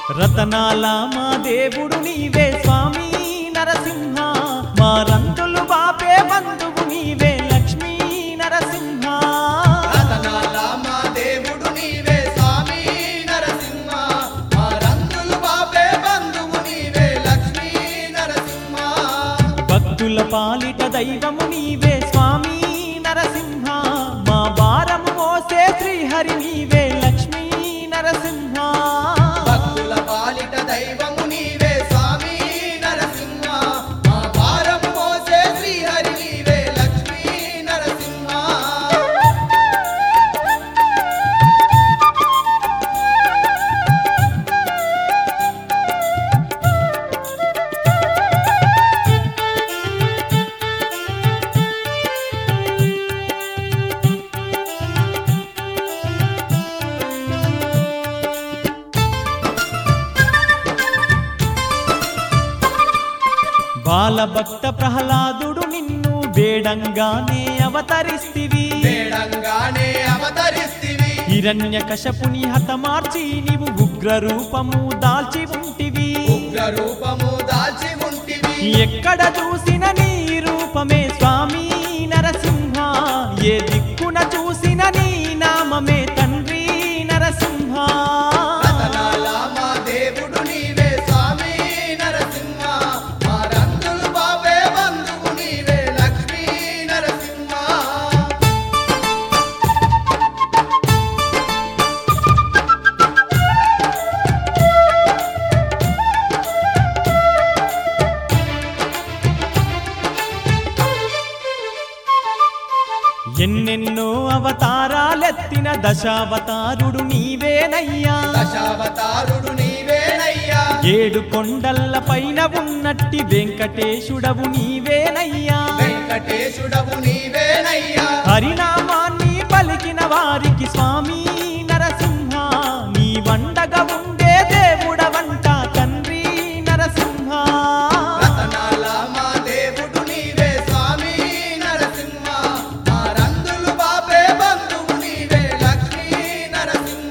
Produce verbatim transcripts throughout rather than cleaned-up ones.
రతనాల మా దేవుడు నీవే స్వామి నరసింహ, మా రంగులు బాపే బంధువు నీవే లక్ష్మీ నరసింహ. రతనాల మా దేవుడు నీవే స్వామి నరసింహ, మా రంగులు బాపే బంధువు నీవే లక్ష్మీ నరసింహ. భక్తుల పాలిట దైవము నీవే స్వామి నరసింహ, మా భారము మోసే శ్రీహరి నీవే లక్ష్మీ నరసింహ. భక్తుల పాలిట దైవము నీవే స్వామి నరసింహ, మా భారము మోసే శ్రీహరి నీవే లక్ష్మీ నరసింహ. బాలభక్త ప్రహ్లాదుడు నిన్ను వేడంగానే అవతరిస్తివి, వేడంగానే అవతరిస్తివి. హిరణ్య కశపుని హతమార్చి నీవు ఉగ్ర రూపము దాల్చి ఉంటివి. ఉగ్ర రూపము దాల్చి ఉంటివి. ఎక్కడ చూసిన నీ రూపమే స్వామి నరసింహ, ఏ దిక్కున చూసిన నీ నామమే తండ్రి నరసింహ. రతనాల మా దేవుడు నీవే స్వామి నరసింహ, మా రంగులు బాపే బంధువు నీవే లక్ష్మీ నరసింహ. ఎన్నెన్నో అవతారాలెత్తిన దశావతారుడు నీవేనయ్యా, దశావతారుడు నీవేనయ్యా. ఏడు కొండల్ల పైన ఉన్నట్టి వెంకటేశుడవు నీవేనయ్యా. వెంకటేశుడవు నీవేనయ్యా. హరినామాన్ని పలికిన వారికి స్వామి నరసింహ, నీ వండగా ఉండే దేవుడవంట తండ్రి నరసింహ. రతనాల మా దేవుడు నీవే స్వామి నరసింహ, మా రంగులు బాపే బంధువు నీవే లక్ష్మీ నరసింహ.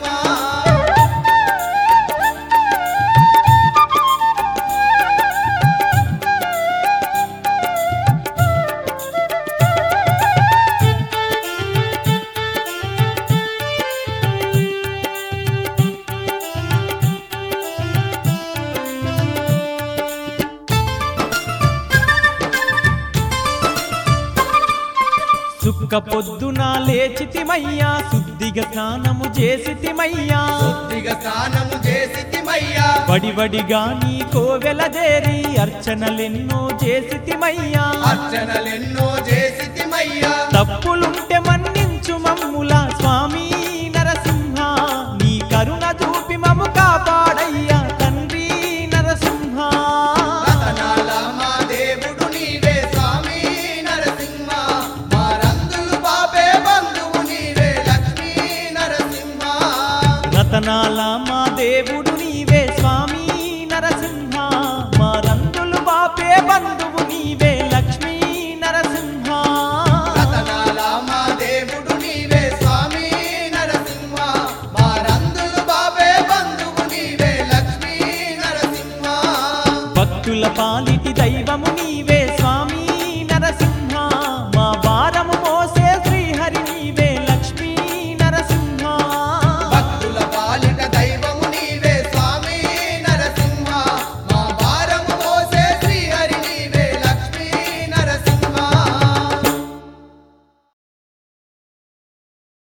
సుక్క పొద్దున లేచితిమయ్యా, శుద్ధిగా స్నానము చేసితిమయ్యా. శుద్ధిగా స్నానము చేసితిమయ్యా. వడివడిగా నీ కోవెలదేరి అర్చనలెన్నో చేసితిమయ్యా. అర్చనలెన్నో చేసితిమయ్యా. తప్పులుంటే మన్నించు మమ్ముల స్వామి నరసింహ, నీ కరుణ చూపి మము కాపాడయ్యా తండ్రి నరసింహ. రతనాల మా దేవుడు నీవే స్వామి నరసింహ, మా రంగులు బాపే బంధువు నీవే లక్ష్మీ నరసింహ. రతనాల మా దేవుడు నీవే స్వామి నరసింహ, మా రంగులు బాపే బంధువు నీవే లక్ష్మీ నరసింహ. రతనాల మా దేవుడు నీవే స్వామి నరసింహ, మా రంగులు బాపే బంధువు నీవే లక్ష్మీ నరసింహ. భక్తుల పాలిటి దైవము నీవే